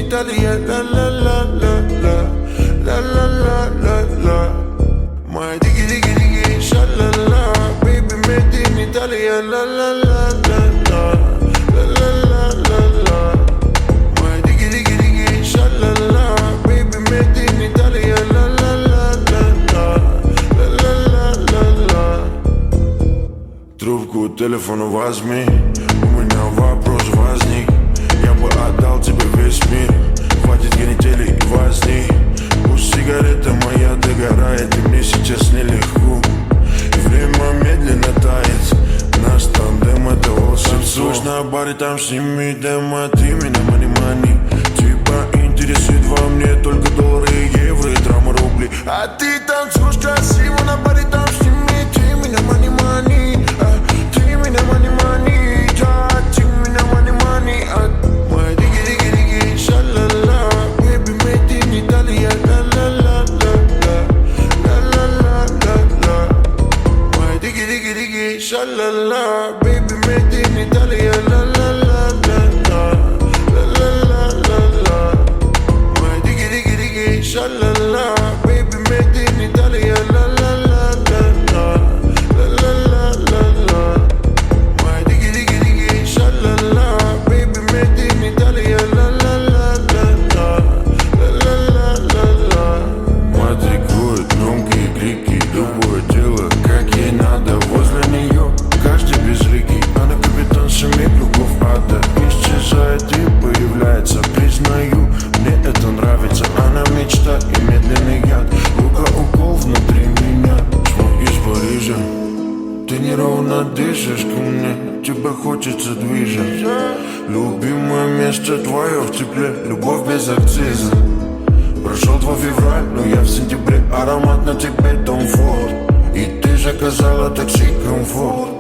Италия, ла-ла-ла-ла-ла, ла-ла-ла-ла-ла. Моя диги-диги-диги, ша-ла-ла, baby, made in Italia, ла-ла-ла-ла-ла, ла-ла-ла-ла-ла. Моя диги-диги-диги, ша-ла-ла, baby, made in Italia, ла-ла-ла-ла-ла, ла-ла-ла-ла-ла. Трубку телефона возьми, у меня вопрос возник. Я бы отдал тебе весь мир, хватит генителей и возни. Пусть сигарета моя догорает, и мне сейчас нелегко. И время медленно тает, наш тандем это волшебство. Слышь, на баре там сними демо, ты меня мани-мани. Тебя интересует во мне только доллары, евро и драма, рубли. А ты танцуешь красиво на баре там сними, ты меня мани-мани. Ты меня мани-мани, да, ты меня мани-мани. Моя диги-диги-диги, ша-ла-ла, baby, made in Italia, ла-ла-ла-ла-ла, ла-ла-ла-ла-ла. Моя диги-диги-диги, ша-ла-ла, baby, made in Italia, ла-ла-ла-ла-ла, ла-ла-ла-ла-ла. Моя диги-диги-диги, ша-ла-ла, baby, made in Italia, ла-ла-ла-ла-ла, ла-ла-ла-ла-ла. Моя диги-диги-диги, ша-ла-ла, baby, made in Italia, ла-ла-ла-ла-ла, ла-ла-ла-ла-ла. Матрикует громкие крики, любое дело, как ей надо. Возле нее каждый безликий, она капитаншами кругов ада. Исчезает и появляется, признаю, мне это нравится. Она мечта и медленный яд, рука укол внутри меня. Шмот из Парижа, ты неровно дышишь ко мне, тебя хочется движа. Любимое место твое в тепле, любовь без акциза. Прошел 2 февраля, но я в сентябре. Аромат на тебе Том Форд, и ты заказала такси комфорт.